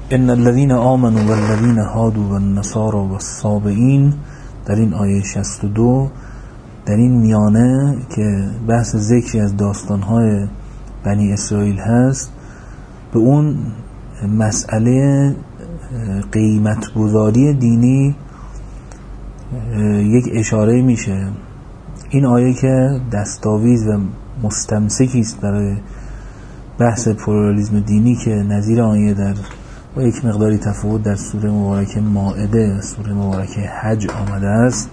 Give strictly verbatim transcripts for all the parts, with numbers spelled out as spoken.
ان الذين آمنوا والذين هادوا والنصارى والصابئین، در این آیه شصت و دو در این میانه که بحث ذکری از داستانهای بنی اسرائیل هست، به اون مسئله قیمت گذاری دینی یک اشاره میشه. این آیه که دستاویز و مستمسکی است برای بحث پلورالیسم دینی که نظیر آیه در با یک مقداری تفاوت در سوره مبارکه مائده، سوره مبارکه حج آمده است.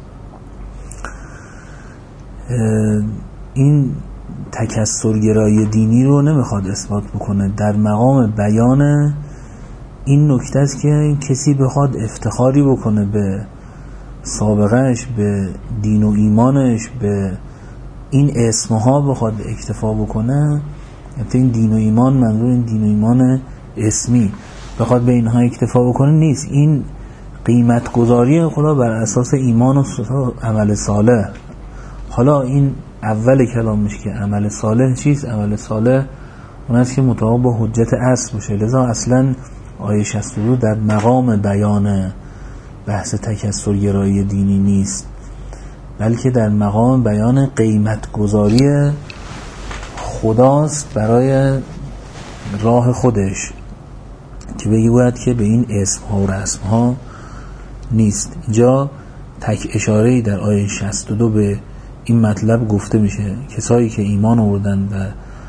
این تکثرگرایی دینی رو نمیخواد اثبات بکنه، در مقام بیان این نکته است که کسی بخواد افتخاری بکنه به سابقهش، به دین و ایمانش، به این اسمها بخواد اکتفا بکنه، البته این دین و ایمان منظور این دین و ایمان اسمی بخواد به اینها اکتفا بکنه نیست. این قیمت گذاری خدا بر اساس ایمان و عمل صالح. حالا این اول کلامش که عمل صالح چیست؟ عمل صالح اون است که مطابق با حجت اصل باشه. لذا اصلا آیه شصت و دو در مقام بیان بحث تکثرگرایی دینی نیست، بلکه در مقام بیان قیمت گذاری خداست برای راه خودش، که بگی باید که به این اسم ها و رسم ها نیست. اینجا تک اشاره‌ای در آیه شصت و دو به این مطلب گفته میشه. کسایی که ایمان آوردن و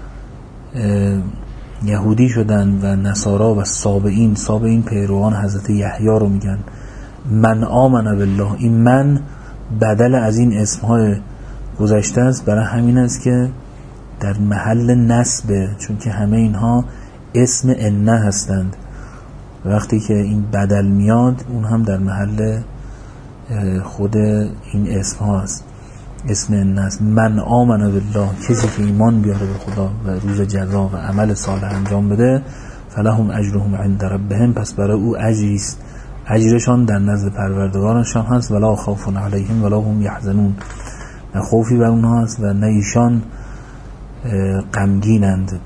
یهودی شدن و نصارا و صابئین، صابئین پیروان حضرت یحیی رو میگن. من آمن بالله، این من بدل از این اسمهای گذشته است، برای همین است که در محل نسبه، چون که همه اینها اسم انه هستند. وقتی که این بدل میاد اون هم در محل خود این اسم هاست، اسم انه است. من آمن بالله، کسی که ایمان بیاره به خدا و روز جزا و عمل صالح انجام بده، فلهم اجرهم عند ربهم، پس برای او اجریست، اجرشان در نزد پروردگارشان هست. ولا خوف علیهم ولا هم یحزنون، نه خوفی بر اونها هست و نه ایشان غمگینند.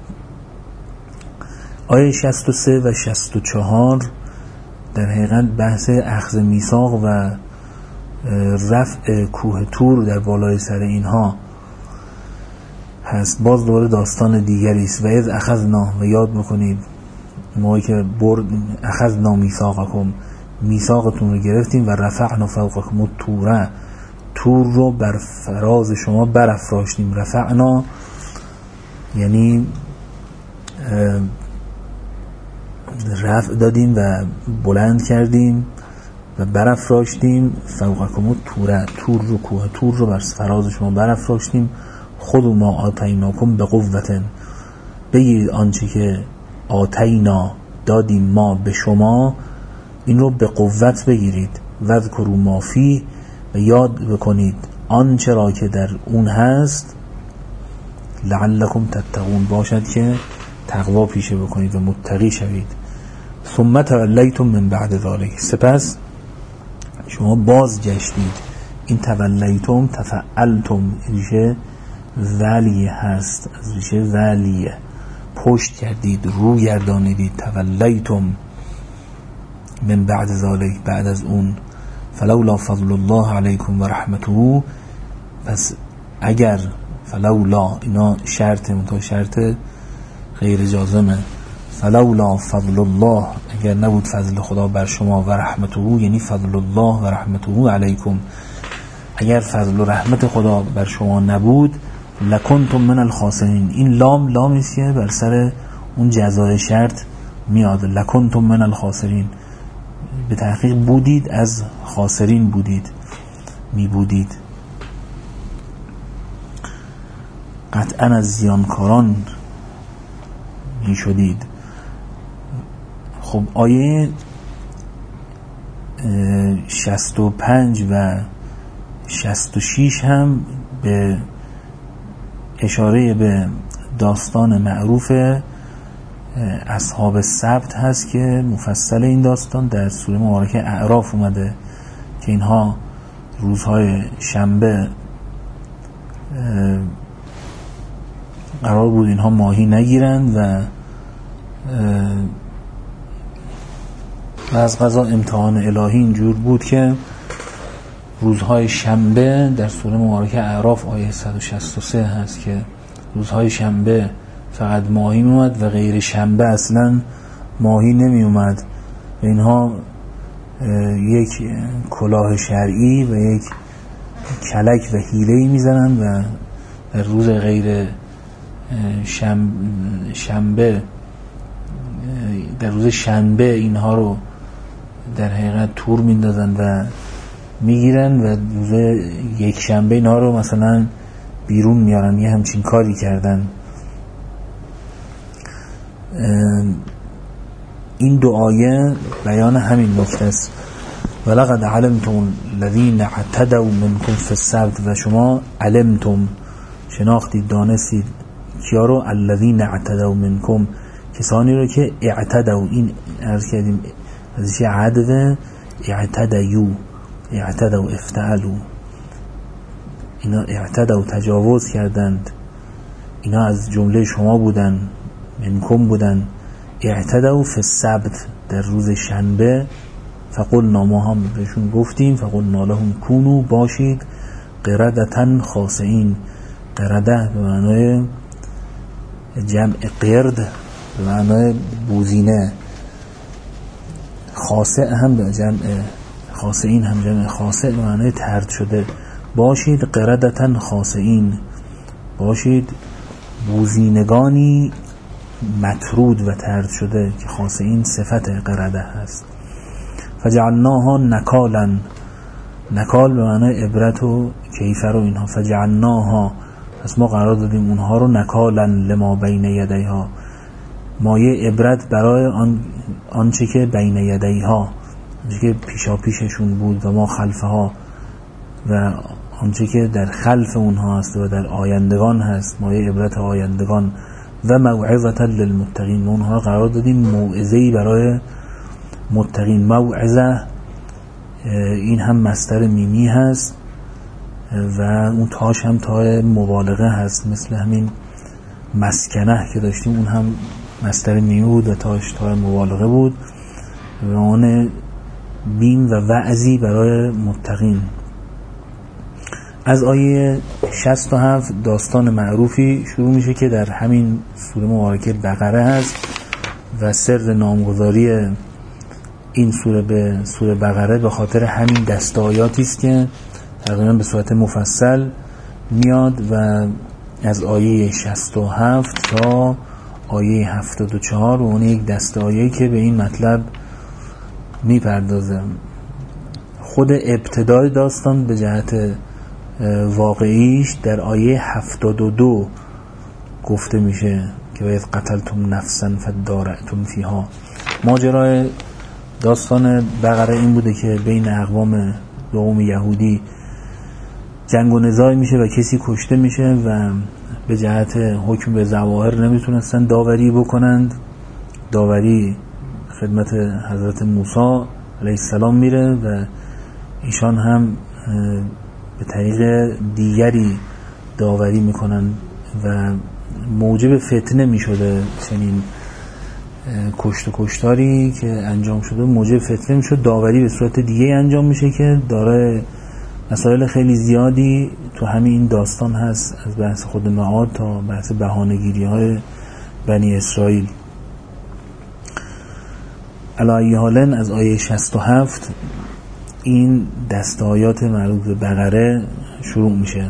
آیه شصت و سه و شصت و چهار در حقیقت بحث اخذ میثاق و رفع کوه طور در بالای سر اینها هست. باز دوباره داستان دیگری است. و اذ اخذنا، و یاد بکنید موقعی که برد اخذنا میثاقکم، میثاقتون رو گرفتیم، و رفعنا فوقکم الطور، طور رو بر فراز شما برافراشتیم. رفعنا یعنی رفع دادیم و بلند کردیم و برافراشتیم. فوقکم الطور، طور رو، کوه طور رو بر فراز شما برافراشتیم. خودوا ما آتیناکم بقوة، بگیرید آنچه که آتینا دادیم ما به شما، این رو به قوت بگیرید. واذکروا ما فیه، و یاد بکنید آنچه را که در اون هست، لعلکم تتقون، باشد که تقوا پیشه بکنید و متقی شوید. ثم تولیتم من بعد ذلک، سپس شما باز گشتید. این تولیتم تفعلتم ریشه ولیه هست، از ریشه ولیه، پشت کردید، رو گردانیدید. تولیتم من بعد ذلک، بعد از اون. فلولا فضل الله علیکم و رحمته، پس اگر فلولا اینا شرط منتها شرط غیر جازمه. فلولا فضل الله، اگر نبود فضل خدا بر شما، و رحمته یعنی فضل الله و رحمته علیکم، اگر فضل و رحمت خدا بر شما نبود، لکنتم من الخاسرین. این لام لامی است که بر سر اون جزای شرط میاد. لکنتم من الخاسرین، به تحقیق بودید از خاسرین، بودید می بودید، قطعا از زیانکاران می شدید. خب آیه شصت و پنج و شصت و شش هم به اشاره به داستان معروف اصحاب السبت هست که مفصل این داستان در سوره مبارکه اعراف اومده که اینها روزهای شنبه قرار بود اینها ماهی نگیرند و و از قضا امتحان الهی اینجور بود که روزهای شنبه در سوره مبارکه اعراف آیه صد و شصت و سه هست که روزهای شنبه فقط ماهی می اومد و غیر شنبه اصلا ماهی نمی اومد و اینها یک کلاه شرعی و یک کلک و حیله‌ای میزنن و در روز غیر شنبه در روز شنبه اینها رو در حقیقت تور میندازن و میگیرن و روز یک شنبه اینها رو مثلا بیرون میارن. یه همچین کاری کردن. این دو آیه بیان همین نکته است. ولقد علمتم الذين اعتدوا منكم في السبت و شما علمتم شناختید دانستید کیا رو؟ الذين اعتدوا منكم کسانی رو که اعتدوا، این عرض کردیم ازش عدد اعتدیو اعتدوا افتعلوا، اینا اعتدوا تجاوز کردند، اینا از جمله شما بودن، منکم بودن. اعتدوا فی السبت در روز شنبه، فقلنا ما هم بهشون گفتیم فقلنا لهم کونو باشید قردتن خاسئین. قرده به معنای جمع قرد به معنای بوزینه، خاسئ هم به جمع خاسئین هم جمع خاسئ به معنای طرد شده. باشید قردتن خاسئین، باشید بوزینگانی مطرود و طرد شده که خاسئین صفت قرده هست. فجعلناها نکالا، نکال به معنای عبرت و کیفر و اینها. فجعلناها پس ما قرار دادیم اونها رو نکالا لما بین یدیها، مایه عبرت برای آن آنچه که بین یدیها، آنچه که پیشا پیششون بود، و ما خلفها و آنچه که در خلف اونها هست و در آیندگان هست، مایه عبرت آیندگان. و موعظه للمتقین، ما اونها قرار دادیم موعظه‌ای برای متقین. موعظه این هم مصدر میمی هست و اون تاش هم تای مبالغه هست، مثل همین مسکنه که داشتیم اون هم مصدر میمی بود و تاش تای مبالغه بود. و اون بیم و وعظی برای متقین. از آیه شصت و هفت داستان معروفی شروع میشه که در همین سوره مبارکه بقره هست و سر نامگذاری این سوره به سوره بقره به خاطر همین دسته آیاتی است که تقریبا به صورت مفصل میاد و از آیه شصت و هفت تا آیه هفتاد و چهار و اون یک دسته آیه که به این مطلب میپردازه. خود ابتدای داستان به جهت واقعیش در آیه هفتاد و دو گفته میشه که باید قتلتم نفسا فدارعتم فیها. ماجرای داستان بقره این بوده که بین اقوام قوم یهودی جنگ و نزاع میشه و کسی کشته میشه و به جهت حکم به ظواهر نمیتونستن داوری بکنند. داوری خدمت حضرت موسی علیه السلام میره و ایشان هم به طریق دیگری داوری میکنن و موجب فتنه میشده. چنین کشت و کشتاری که انجام شده موجب فتنه میشد. داوری به صورت دیگه انجام میشه که داره مسائل خیلی زیادی تو همین این داستان هست، از بحث خود معاد تا بحث بهانه‌گیری های بنی اسرائیل. علی حالن از آیه شصت و هفت این دسته آیات مربوط به بقره شروع میشه.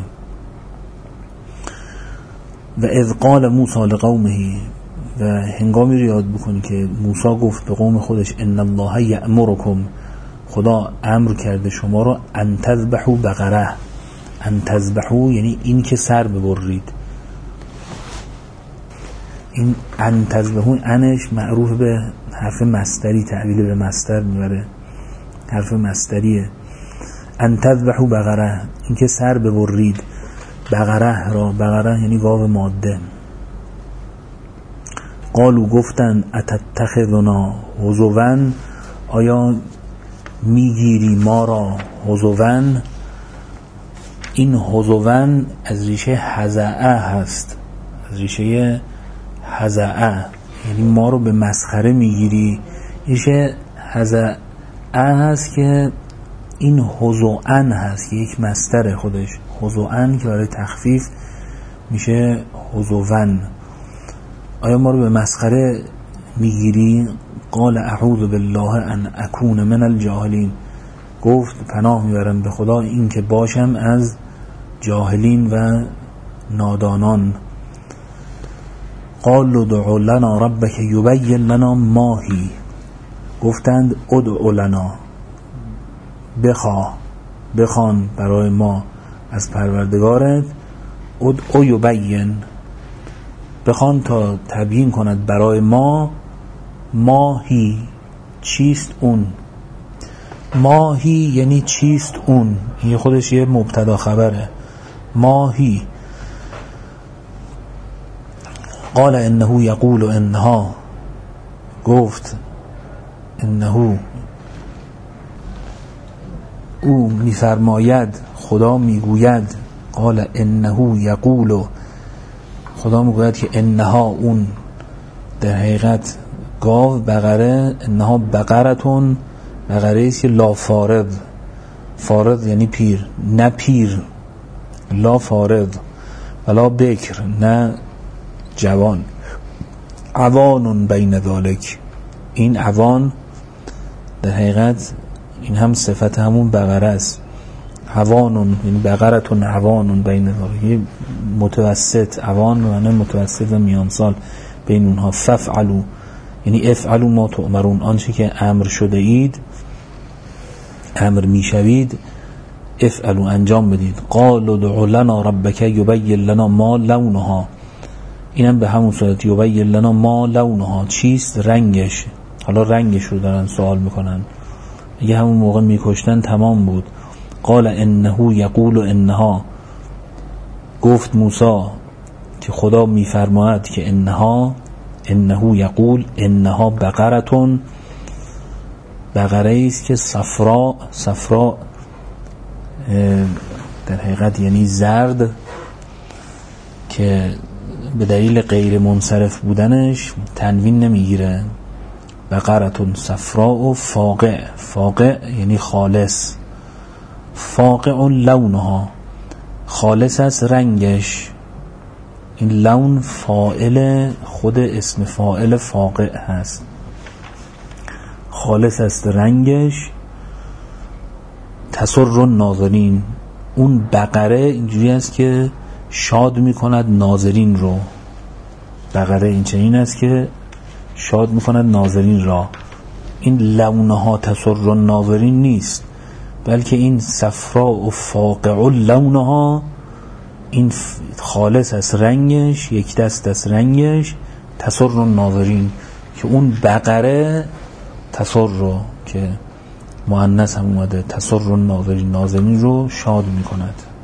و اذ قال موسی لقومه، و هنگامی رو یاد بکنی که موسی گفت به قوم خودش ان الله یأمرکم، خدا امر کرده شما رو ان تذبحوا بقره. ان تذبحوا یعنی این که سر ببرید. این ان تذبحوا انش معروف به حرف مصدری، تعبیل به مصدر میبره، حرف مصدریه. ان تذبحوا بقره، این که سر ببرید. بقره را، بقره یعنی گاو ماده. قالو گفتن اتتخذنا هزوا، آیا میگیری ما را هزوا؟ این هزوا از ریشه هزعه هست، از ریشه هزعه یعنی ما رو به مسخره میگیری. ریشه هزأ هست که این هزوان هست که یک مصدر خودش، هزوان که برای تخفیف میشه هزوون. آیا ما رو به مسخره میگیری؟ قال اعوذ بالله ان اکون من الجاهلین، گفت پناه میبرم به خدا این که باشم از جاهلین و نادانان. قالوا ادع لنا ربک یبین لنا ما هی، گفتند ادع لنا، بخواه بخوان برای ما از پروردگارت، ادع یبین، بخوان تا تبیین کند برای ما، ما هی، چیست اون. ما هی یعنی چیست اون، این خودش یه مبتدا خبره. ما هی. قال انه یقول انها، گفت انه او میفرماید، خدا میگوید. قال انه یقول، خدا میگوید که انها اون، در حقیقت گاو، بقره، انها بقرتون، بقره ایست که لا فارض، فارض یعنی پیر، نه پیر، لا فارض ولا بکر، نه جوان، عوان بین ذالک، این عوان در حقیقت این هم صفت همون بقره است. عوان یعنی بقرتون، عوان بین ذالک، متوسط، عوان یعنی متوسط و میان سال بین اونها. ففعلوا یعنی افعلوا ما تؤمرون، آنچه که امر شده اید، امر میشوید، افعلوا انجام بدید. قالوا ادع لنا ربک یبین لنا ما لونها، اینم به همون صورت، یبین لنا ما لونها، چیست رنگش. حالا رنگش رو دارن سوال میکنن، اگه همون موقع میکشتن تمام بود. قال انه یقول انها، گفت موسی که خدا میفرماید که انها، انه یقول انها بقرتون، بقره ایست که صفرا، صفرا در حقیقت یعنی زرد، که به دلیل غیر منصرف بودنش تنوین نمیگیره. بقرتون صفرا و فاقع، فاقع یعنی خالص، فاقع لونها، خالص است رنگش. این لون فاعل خود اسم فاعل فاقع هست، خالص است رنگش. تسر الناظرین، اون بقره اینجوری است که شاد میکند ناظرین رو، بقره این چنین است که شاد میکند ناظرین را. این لونها تسر الناظرین نیست، بلکه این صفرا و فاقع لونها، این خالص از رنگش، یک دست از رنگش، تسر الناظرین، که اون بقره تسر رو که مؤنث هم اومده، تسر الناظرین، ناظرین رو شاد میکند.